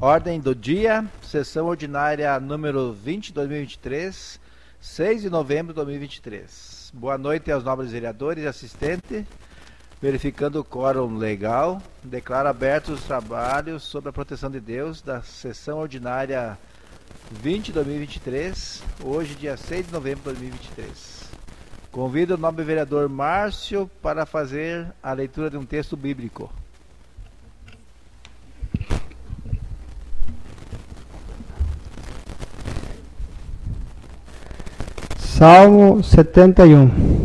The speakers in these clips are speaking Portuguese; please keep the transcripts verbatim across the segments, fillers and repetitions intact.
Ordem do dia, sessão ordinária número vinte, dois mil e vinte e três, seis de novembro de dois mil e vinte e três. Boa noite aos nobres vereadores e assistentes. Verificando o quórum legal, declaro abertos os trabalhos sobre a proteção de Deus da sessão ordinária vinte de dois mil e vinte e três, hoje dia seis de novembro de dois mil e vinte e três. Convido o nobre vereador Márcio para fazer a leitura de um texto bíblico. Salmo setenta e um.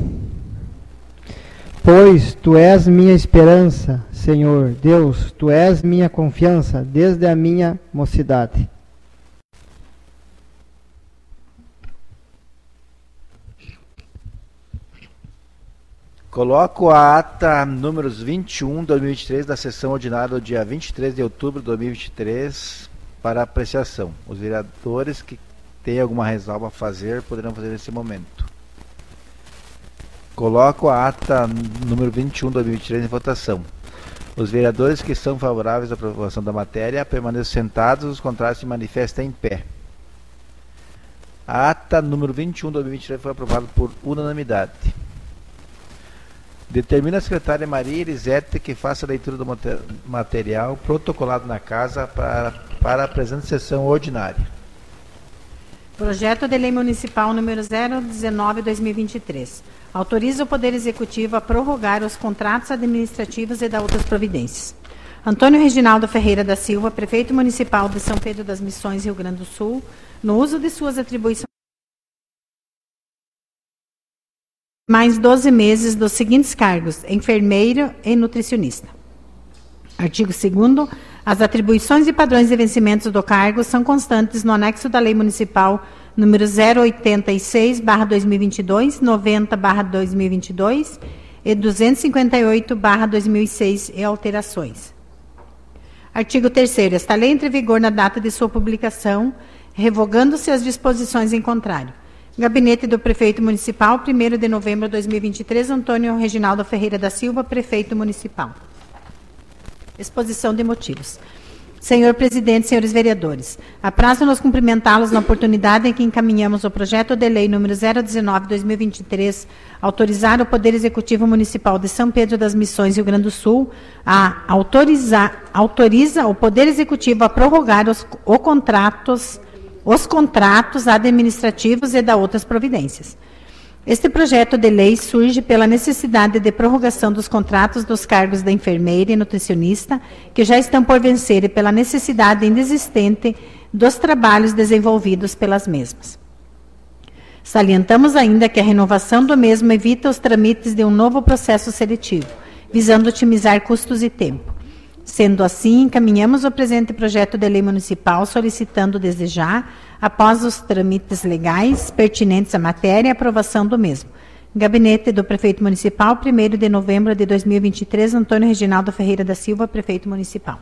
Pois tu és minha esperança, Senhor Deus, tu és minha confiança desde a minha mocidade. Coloco a ata números vinte e um de dois mil e vinte e três da sessão ordinária do dia vinte e três de outubro de dois mil e vinte e três para apreciação. Os vereadores que têm alguma ressalva a fazer poderão fazer nesse momento. Coloco a ata número vinte e um de dois mil e vinte e três em votação. Os vereadores que são favoráveis à aprovação da matéria permaneçam sentados, os contrários se manifestem em pé. A ata número vinte e um de dois mil e vinte e três foi aprovada por unanimidade. Determina a secretária Maria Elisete que faça a leitura do material protocolado na casa para, para a presente sessão ordinária. Projeto de Lei Municipal número zero dezenove barra dois mil e vinte e três. Autoriza o Poder Executivo a prorrogar os contratos administrativos e dar outras providências. Antônio Reginaldo Ferreira da Silva, Prefeito Municipal de São Pedro das Missões, Rio Grande do Sul, no uso de suas atribuições mais doze meses dos seguintes cargos: enfermeiro e nutricionista. Artigo segundo. As atribuições e padrões de vencimentos do cargo são constantes no anexo da Lei Municipal número zero oitenta e seis barra dois mil e vinte e dois, noventa barra dois mil e vinte e dois e duzentos e cinquenta e oito barra dois mil e seis e alterações. Artigo terceiro. Esta lei entra em vigor na data de sua publicação, revogando-se as disposições em contrário. Gabinete do Prefeito Municipal, primeiro de novembro de dois mil e vinte e três, Antônio Reginaldo Ferreira da Silva, Prefeito Municipal. Exposição de motivos. Senhor Presidente, senhores vereadores, apraz-nos cumprimentá-los na oportunidade em que encaminhamos o projeto de lei número zero dezenove barra dois mil e vinte e três, autorizar o Poder Executivo Municipal de São Pedro das Missões, Rio Grande do Sul, a autorizar, autoriza o Poder Executivo a prorrogar os, o contratos, os contratos administrativos e dar outras providências. Este projeto de lei surge pela necessidade de prorrogação dos contratos dos cargos da enfermeira e nutricionista, que já estão por vencer, e pela necessidade inexistente dos trabalhos desenvolvidos pelas mesmas. Salientamos ainda que a renovação do mesmo evita os trâmites de um novo processo seletivo, visando otimizar custos e tempo. Sendo assim, encaminhamos o presente projeto de lei municipal solicitando desde já, após os trâmites legais pertinentes à matéria, a aprovação do mesmo. Gabinete do Prefeito Municipal, primeiro de novembro de dois mil e vinte e três, Antônio Reginaldo Ferreira da Silva, Prefeito Municipal.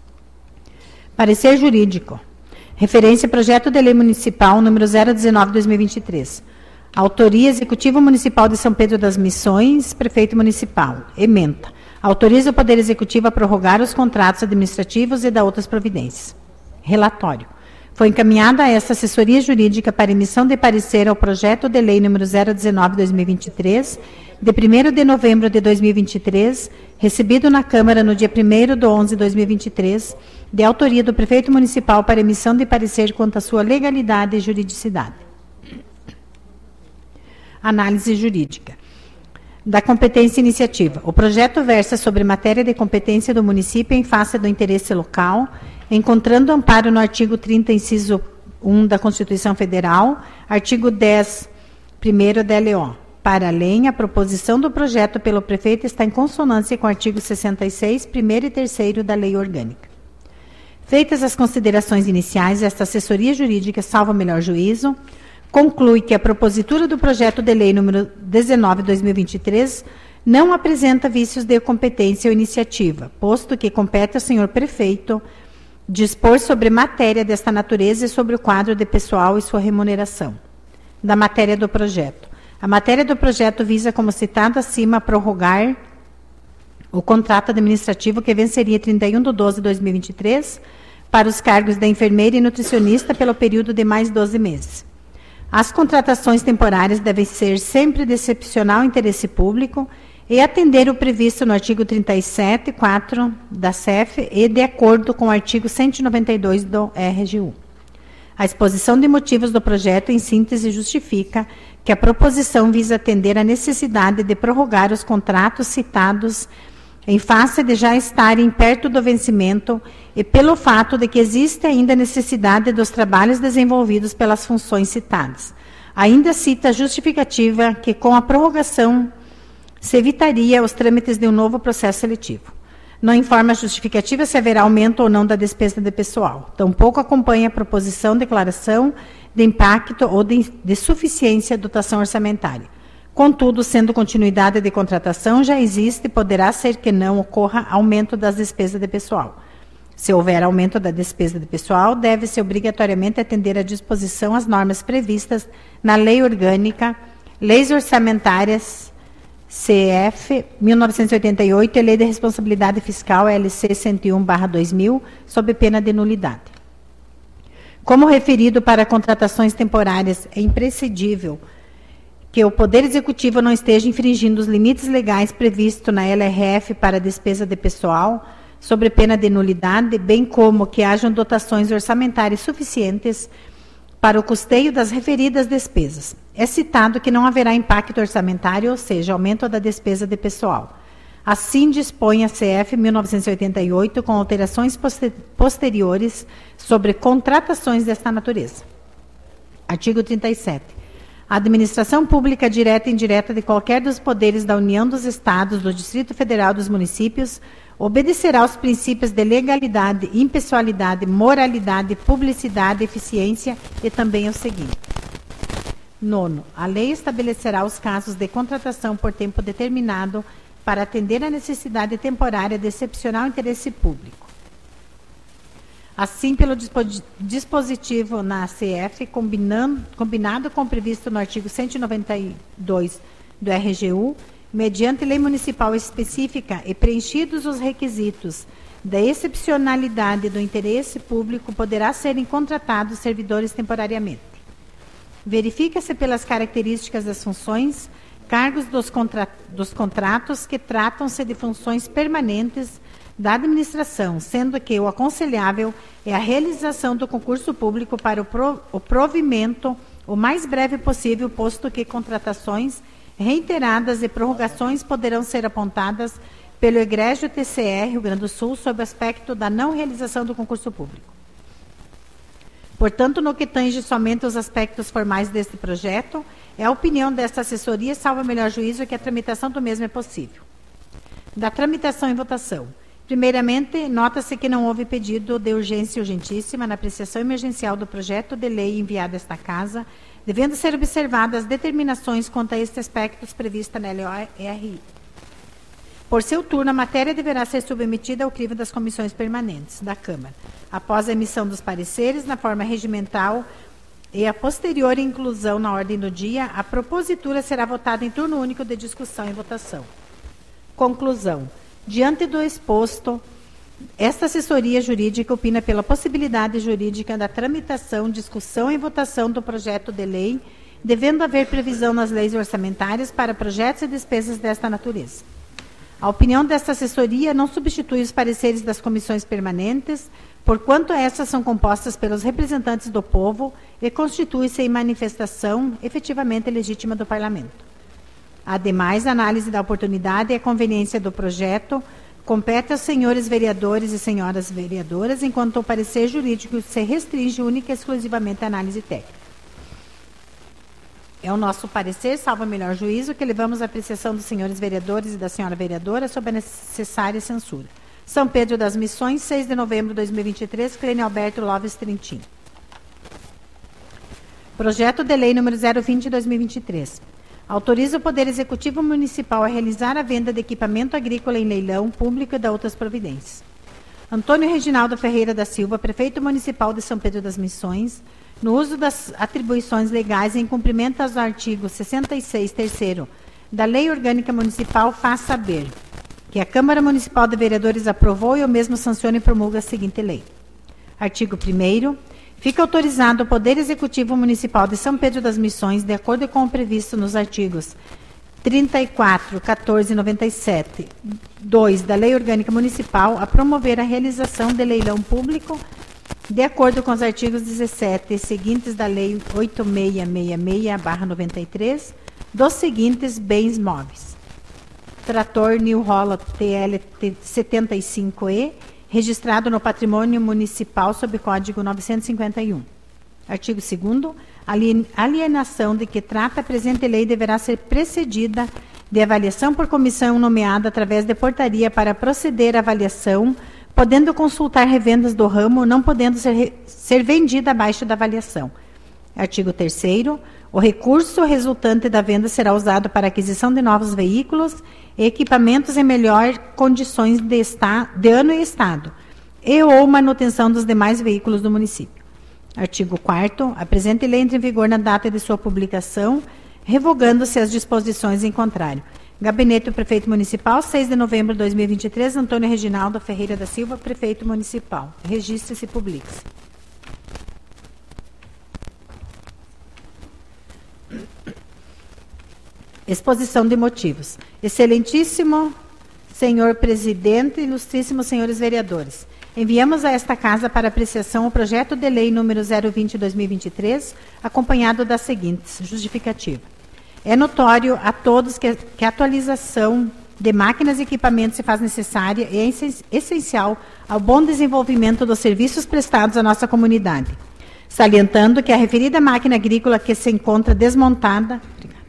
Parecer jurídico. Referência Projeto de Lei Municipal número zero dezenove barra dois mil e vinte e três. Autoria Executivo Municipal de São Pedro das Missões, Prefeito Municipal. Ementa. Autoriza o Poder Executivo a prorrogar os contratos administrativos e dar outras providências. Relatório. Foi encaminhada a esta assessoria jurídica para emissão de parecer ao projeto de lei número zero dezenove barra dois mil e vinte e três, de primeiro de novembro de dois mil e vinte e três, recebido na Câmara no dia primeiro de onze de dois mil e vinte e três, de autoria do Prefeito Municipal para emissão de parecer quanto à sua legalidade e juridicidade. Análise jurídica. Da competência iniciativa. O projeto versa sobre matéria de competência do município em face do interesse local, encontrando amparo no artigo trinta, inciso um da Constituição Federal, artigo dez, primeiro da L O. Para além, a proposição do projeto pelo prefeito está em consonância com o artigo sessenta e seis, primeiro e terceiro da Lei Orgânica. Feitas as considerações iniciais, esta assessoria jurídica, salvo melhor juízo, conclui que a propositura do projeto de lei número dezenove barra dois mil e vinte e três não apresenta vícios de competência ou iniciativa, posto que compete ao senhor prefeito dispor sobre matéria desta natureza e sobre o quadro de pessoal e sua remuneração. Da matéria do projeto. A matéria do projeto visa, como citado acima, prorrogar o contrato administrativo que venceria trinta e um de doze de dois mil e vinte e três, para os cargos da enfermeira e nutricionista pelo período de mais doze meses. As contratações temporárias devem ser sempre de excepcional interesse público e atender o previsto no artigo trinta e sete, quatro da C E F e de acordo com o artigo cento e noventa e dois do R G U. A exposição de motivos do projeto, em síntese, justifica que a proposição visa atender à necessidade de prorrogar os contratos citados em face de já estarem perto do vencimento e pelo fato de que existe ainda necessidade dos trabalhos desenvolvidos pelas funções citadas. Ainda cita a justificativa que, com a prorrogação, se evitaria os trâmites de um novo processo seletivo. Não informa a justificativa se haverá aumento ou não da despesa de pessoal. Tampouco acompanha a proposição, declaração de impacto ou de, de suficiência de dotação orçamentária. Contudo, sendo continuidade de contratação, já existe e poderá ser que não ocorra aumento das despesas de pessoal. Se houver aumento da despesa de pessoal, deve-se obrigatoriamente atender à disposição as normas previstas na Lei Orgânica, Leis Orçamentárias, C F mil novecentos e oitenta e oito e Lei de Responsabilidade Fiscal, L C cento e um barra dois mil, sob pena de nulidade. Como referido para contratações temporárias, é imprescindível que o Poder Executivo não esteja infringindo os limites legais previstos na L R F para despesa de pessoal, sob pena de nulidade, bem como que hajam dotações orçamentárias suficientes para o custeio das referidas despesas. É citado que não haverá impacto orçamentário, ou seja, aumento da despesa de pessoal. Assim dispõe a C F mil novecentos e oitenta e oito, com alterações poster posteriores sobre contratações desta natureza. Artigo trinta e sete. A administração pública direta e indireta de qualquer dos poderes da União, dos Estados, do Distrito Federal, dos municípios, obedecerá aos princípios de legalidade, impessoalidade, moralidade, publicidade, eficiência e também o seguinte. Nono, a lei estabelecerá os casos de contratação por tempo determinado para atender à necessidade temporária de excepcional interesse público. Assim, pelo dispositivo na C F, combinando, combinado com o previsto no artigo cento e noventa e dois do R G U, mediante lei municipal específica e preenchidos os requisitos da excepcionalidade do interesse público, poderá serem contratados servidores temporariamente. Verifica-se pelas características das funções, cargos dos, contra, dos contratos que tratam-se de funções permanentes da administração, sendo que o aconselhável é a realização do concurso público para o, pro, o provimento o mais breve possível, posto que contratações reiteradas e prorrogações poderão ser apontadas pelo egrégio T C E Rio Grande do Sul sob o aspecto da não realização do concurso público. Portanto, no que tange somente os aspectos formais deste projeto, é a opinião desta assessoria, salvo melhor juízo, que a tramitação do mesmo é possível. Da tramitação e votação. Primeiramente, nota-se que não houve pedido de urgência urgentíssima na apreciação emergencial do projeto de lei enviado a esta Casa, devendo ser observadas determinações quanto a estes aspectos previstas na L O R I. Por seu turno, a matéria deverá ser submetida ao crivo das comissões permanentes da Câmara, após a emissão dos pareceres na forma regimental e a posterior inclusão na ordem do dia, a propositura será votada em turno único de discussão e votação. Conclusão. Diante do exposto, esta assessoria jurídica opina pela possibilidade jurídica da tramitação, discussão e votação do projeto de lei, devendo haver previsão nas leis orçamentárias para projetos e despesas desta natureza. A opinião desta assessoria não substitui os pareceres das comissões permanentes, porquanto essas são compostas pelos representantes do povo e constitui-se em manifestação efetivamente legítima do Parlamento. Ademais, a análise da oportunidade e a conveniência do projeto compete aos senhores vereadores e senhoras vereadoras, enquanto o parecer jurídico se restringe única e exclusivamente à análise técnica. É o nosso parecer, salvo melhor juízo, que levamos à apreciação dos senhores vereadores e da senhora vereadora sob a necessária censura. São Pedro das Missões, seis de novembro de dois mil e vinte e três, Clênio Alberto Loves Trentin. Projeto de lei número zero vinte de dois mil e vinte e três. Autoriza o Poder Executivo Municipal a realizar a venda de equipamento agrícola em leilão público e da outras providências. Antônio Reginaldo Ferreira da Silva, prefeito municipal de São Pedro das Missões, no uso das atribuições legais em cumprimento aos artigos sessenta e seis, terceiro, da Lei Orgânica Municipal, faz saber que a Câmara Municipal de Vereadores aprovou e o mesmo sanciona e promulga a seguinte lei. Artigo primeiro. Fica autorizado o Poder Executivo Municipal de São Pedro das Missões, de acordo com o previsto nos artigos trinta e quatro, quatorze e noventa e sete, dois da Lei Orgânica Municipal, a promover a realização de leilão público, de acordo com os artigos dezessete e seguintes da Lei oito mil seiscentos e sessenta e seis barra noventa e três, dos seguintes bens móveis: trator New Holland T L setenta e cinco E, registrado no Patrimônio Municipal sob código novecentos e cinquenta e um. Artigo segundo. A alienação de que trata a presente lei deverá ser precedida de avaliação por comissão nomeada através de portaria para proceder à avaliação, podendo consultar revendas do ramo, não podendo ser, ser vendida abaixo da avaliação. Artigo terceiro. O recurso resultante da venda será usado para aquisição de novos veículos e equipamentos em melhor condições de, esta, de ano e estado, e ou manutenção dos demais veículos do município. Artigo quarto. A presente lei entra em vigor na data de sua publicação, revogando-se as disposições em contrário. Gabinete do Prefeito Municipal, seis de novembro de dois mil e vinte e três, Antônio Reginaldo Ferreira da Silva, Prefeito Municipal. Registre-se e publique-se. Exposição de motivos. Excelentíssimo senhor presidente, ilustríssimos senhores vereadores, enviamos a esta casa para apreciação o projeto de lei número zero vinte barra dois mil e vinte e três, acompanhado das seguintes justificativa. É notório a todos que, que a atualização de máquinas e equipamentos se faz necessária e é essencial ao bom desenvolvimento dos serviços prestados à nossa comunidade, salientando que a referida máquina agrícola que se encontra desmontada,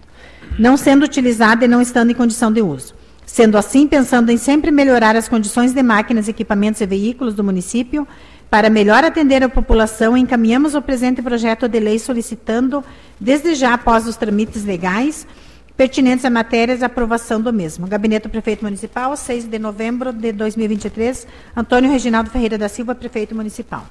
não sendo utilizada e não estando em condição de uso. Sendo assim, pensando em sempre melhorar as condições de máquinas, equipamentos e veículos do município, para melhor atender a população, encaminhamos o presente projeto de lei solicitando, desde já após os trâmites legais, pertinentes a matérias, a aprovação do mesmo. Gabinete do Prefeito Municipal, seis de novembro de dois mil e vinte e três, Antônio Reginaldo Ferreira da Silva, Prefeito Municipal.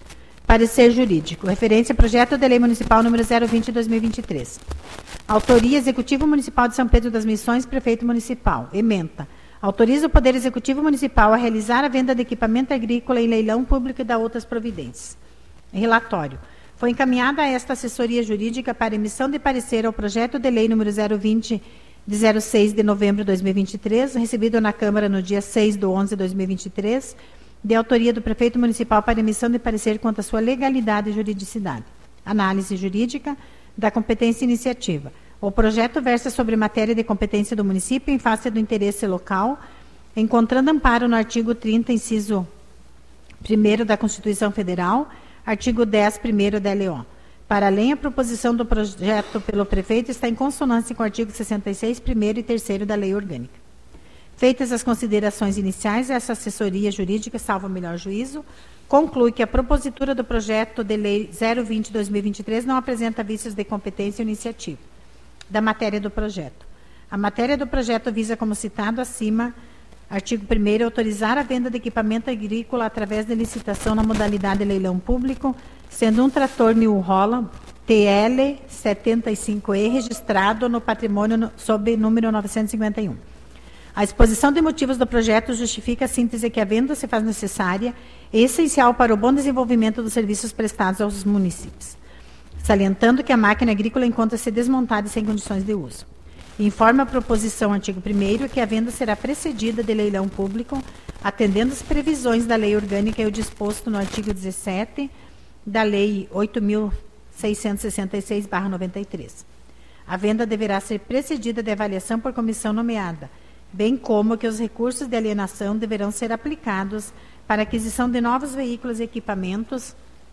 Parecer jurídico. Referência: Projeto de Lei Municipal número zero vinte barra dois mil e vinte e três. Autoria: Executivo Municipal de São Pedro das Missões, Prefeito Municipal. Ementa: autoriza o Poder Executivo Municipal a realizar a venda de equipamento agrícola em leilão público e da outras providências. Relatório: foi encaminhada a esta assessoria jurídica para emissão de parecer ao projeto de lei número zero vinte de zero seis de novembro de dois mil e vinte e três, recebido na Câmara no dia seis de onze de dois mil e vinte e três, de autoria do Prefeito Municipal para emissão de parecer quanto à sua legalidade e juridicidade. Análise jurídica da competência e iniciativa. O projeto versa sobre matéria de competência do município em face do interesse local, encontrando amparo no artigo trinta, inciso primeiro da Constituição Federal, artigo dez, primeiro da L O. Para além, a proposição do projeto pelo prefeito está em consonância com o artigo sessenta e seis, primeiro e terceiro da Lei Orgânica. Feitas as considerações iniciais, essa assessoria jurídica, salvo o melhor juízo, conclui que a propositura do projeto de lei zero vinte barra dois mil e vinte e três não apresenta vícios de competência ou iniciativa. Da matéria do projeto. A matéria do projeto visa, como citado acima, artigo primeiro, autorizar a venda de equipamento agrícola através de licitação na modalidade leilão público, sendo um trator New Holland T L setenta e cinco E registrado no patrimônio no, sob número novecentos e cinquenta e um. A exposição de motivos do projeto justifica a síntese que a venda se faz necessária e essencial para o bom desenvolvimento dos serviços prestados aos municípios, salientando que a máquina agrícola encontra-se desmontada e sem condições de uso. Informa a proposição artigo primeiro que a venda será precedida de leilão público, atendendo às previsões da Lei Orgânica e o disposto no artigo dezessete da Lei oito mil seiscentos e sessenta e seis barra noventa e três. A venda deverá ser precedida de avaliação por comissão nomeada, bem como que os recursos de alienação deverão ser aplicados para a aquisição de novos veículos e equipamentos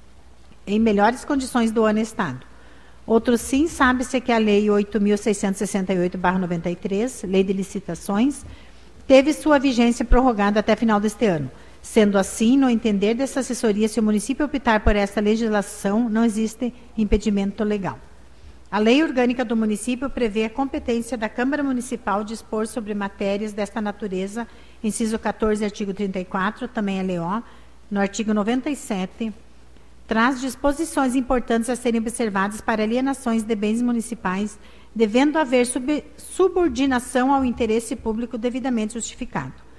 em melhores condições do ano e estado. Outro sim, sabe-se que a Lei oito mil seiscentos e sessenta e oito barra noventa e três, Lei de Licitações, teve sua vigência prorrogada até final deste ano. Sendo assim, no entender dessa assessoria, se o município optar por esta legislação, não existe impedimento legal. A Lei Orgânica do município prevê a competência da Câmara Municipal de dispor sobre matérias desta natureza, inciso quatorze, artigo trinta e quatro, também L O, no artigo noventa e sete, traz disposições importantes a serem observadas para alienações de bens municipais, devendo haver sub, subordinação ao interesse público devidamente justificado.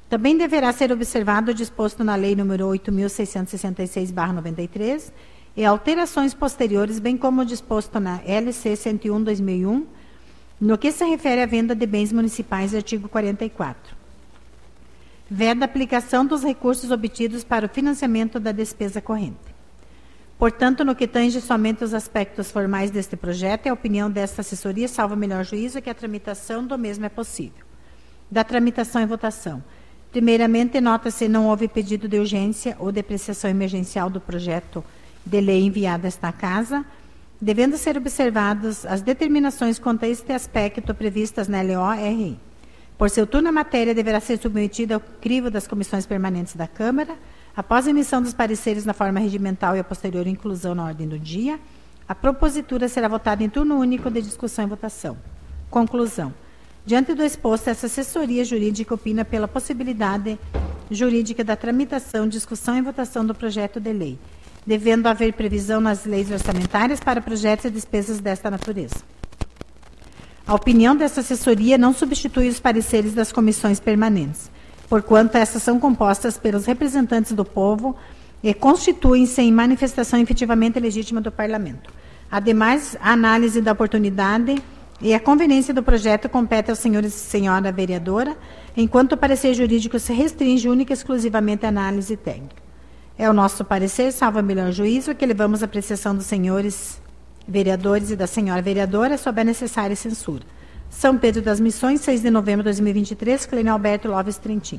Também deverá ser observado o disposto na Lei nº oito mil seiscentos e sessenta e seis barra noventa e três e alterações posteriores, bem como o disposto na L C cento e um barra dois mil e um, no que se refere à venda de bens municipais, artigo quarenta e quatro. Veda a aplicação dos recursos obtidos para o financiamento da despesa corrente. Portanto, no que tange somente os aspectos formais deste projeto, é a opinião desta assessoria, salvo melhor juízo, que a tramitação do mesmo é possível. Da tramitação e votação. Primeiramente, nota-se não houve pedido de urgência ou depreciação emergencial do projeto de lei enviado a esta Casa, devendo ser observadas as determinações quanto a este aspecto previstas na L O R I. Por seu turno, a matéria deverá ser submetida ao crivo das comissões permanentes da Câmara, após a emissão dos pareceres na forma regimental e a posterior inclusão na ordem do dia. A propositura será votada em turno único de discussão e votação. Conclusão. Diante do exposto, essa assessoria jurídica opina pela possibilidade jurídica da tramitação, discussão e votação do projeto de lei, devendo haver previsão nas leis orçamentárias para projetos e despesas desta natureza. A opinião dessa assessoria não substitui os pareceres das comissões permanentes, porquanto essas são compostas pelos representantes do povo e constituem-se em manifestação efetivamente legítima do Parlamento. Ademais, a análise da oportunidade e a conveniência do projeto compete aos senhores e senhora vereadora, enquanto o parecer jurídico se restringe única e exclusivamente à análise técnica. É o nosso parecer, salvo a melhor juízo, que levamos à apreciação dos senhores vereadores e da senhora vereadora sob a necessária censura. São Pedro das Missões, seis de novembro de dois mil e vinte e três, Clênio Alberto Loves Trentin.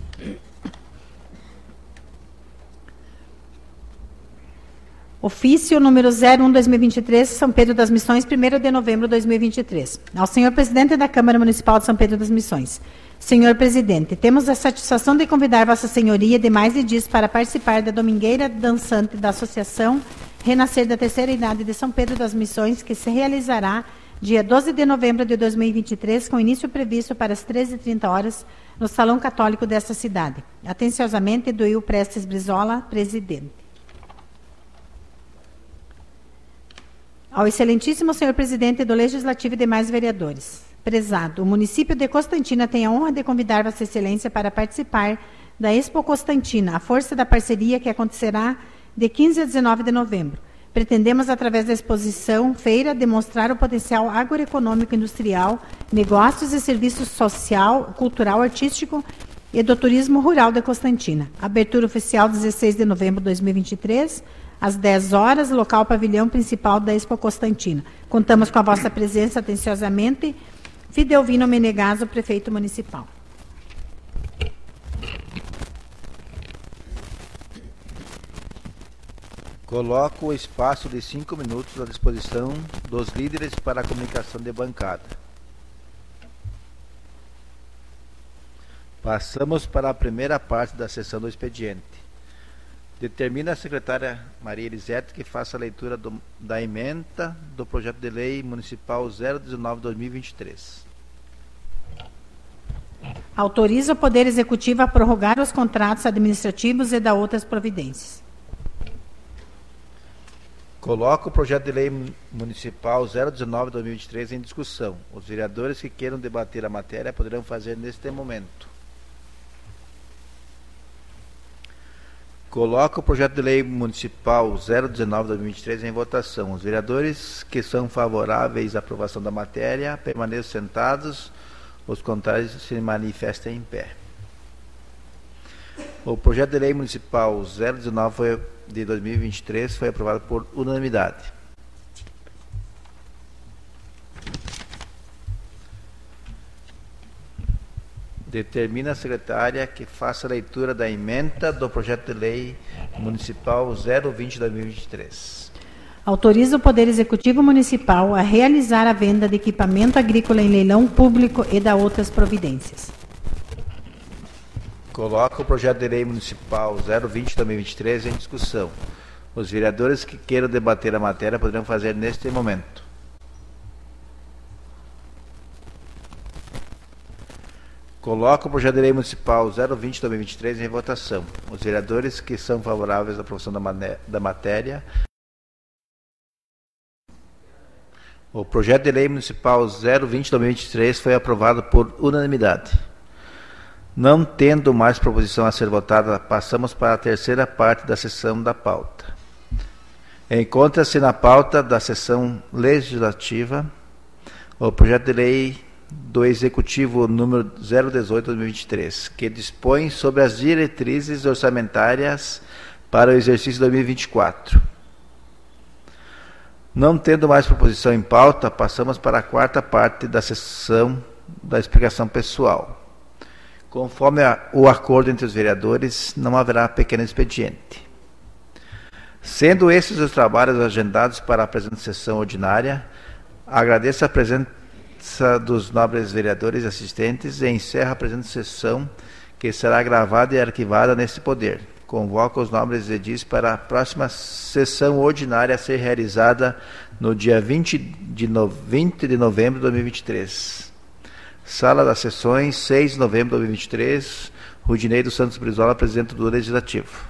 Ofício número zero um barra dois mil e vinte e três, São Pedro das Missões, primeiro de novembro de dois mil e vinte e três. Ao senhor presidente da Câmara Municipal de São Pedro das Missões. Senhor presidente, temos a satisfação de convidar vossa senhoria de mais de dias para participar da Domingueira Dançante da Associação Renascer da Terceira Idade de São Pedro das Missões, que se realizará dia doze de novembro de dois mil e vinte e três, com início previsto para as treze e trinta horas, no Salão Católico desta cidade. Atenciosamente, Duil Prestes Brizola, presidente. Ao excelentíssimo senhor presidente do Legislativo e demais vereadores. Prezado, o município de Constantina tem a honra de convidar vossa excelência para participar da Expo Constantina, a força da parceria que acontecerá de quinze a dezenove de novembro. Pretendemos, através da exposição, feira, demonstrar o potencial agroeconômico industrial, negócios e serviços social, cultural, artístico e do turismo rural de Constantina. Abertura oficial dezesseis de novembro de dois mil e vinte e três, às dez horas, local pavilhão principal da Expo Constantina. Contamos com a vossa presença atenciosamente. Fidelvino Menegaso, prefeito municipal. Coloco o espaço de cinco minutos à disposição dos líderes para a comunicação de bancada. Passamos para a primeira parte da sessão do expediente. Determina a secretária Maria Elisete que faça a leitura do, da ementa do projeto de lei municipal zero dezenove barra dois mil e vinte e três. Autoriza o Poder Executivo a prorrogar os contratos administrativos e da outras providências. Coloco o projeto de lei municipal zero dezenove barra dois mil e vinte e três em discussão. Os vereadores que queiram debater a matéria poderão fazer neste momento. Coloco o projeto de lei municipal zero dezenove barra dois mil e vinte e três em votação. Os vereadores que são favoráveis à aprovação da matéria permaneçam sentados, os contrários se manifestem em pé. O projeto de lei municipal zero dezenove foi, de dois mil e vinte e três foi aprovado por unanimidade. Determina a secretária que faça a leitura da ementa do projeto de lei municipal zero vinte barra dois mil e vinte e três. Autoriza o Poder Executivo Municipal a realizar a venda de equipamento agrícola em leilão público e da outras providências. Coloca o projeto de lei municipal zero vinte barra dois mil e vinte e três em discussão. Os vereadores que queiram debater a matéria poderão fazer neste momento. Coloca o projeto de lei municipal zero vinte barra dois mil e vinte e três em votação. Os vereadores que são favoráveis à aprovação da, da matéria. O projeto de lei municipal zero vinte barra dois mil e vinte e três foi aprovado por unanimidade. Não tendo mais proposição a ser votada, passamos para a terceira parte da sessão da pauta. Encontra-se na pauta da sessão legislativa o projeto de lei do Executivo número zero dezoito barra dois mil e vinte e três, que dispõe sobre as diretrizes orçamentárias para o exercício dois mil e vinte e quatro. Não tendo mais proposição em pauta, passamos para a quarta parte da sessão da explicação pessoal. Conforme a, o acordo entre os vereadores, não haverá pequeno expediente. Sendo esses os trabalhos agendados para a presente sessão ordinária, agradeço a presença dos nobres vereadores e assistentes e encerro a presente sessão, que será gravada e arquivada neste poder. Convoco os nobres edis para a próxima sessão ordinária a ser realizada no dia vinte de novembro de dois mil e vinte e três. Sala das Sessões, seis de novembro de dois mil e vinte e três, Rudinei dos Santos Brizola, presidente do Legislativo.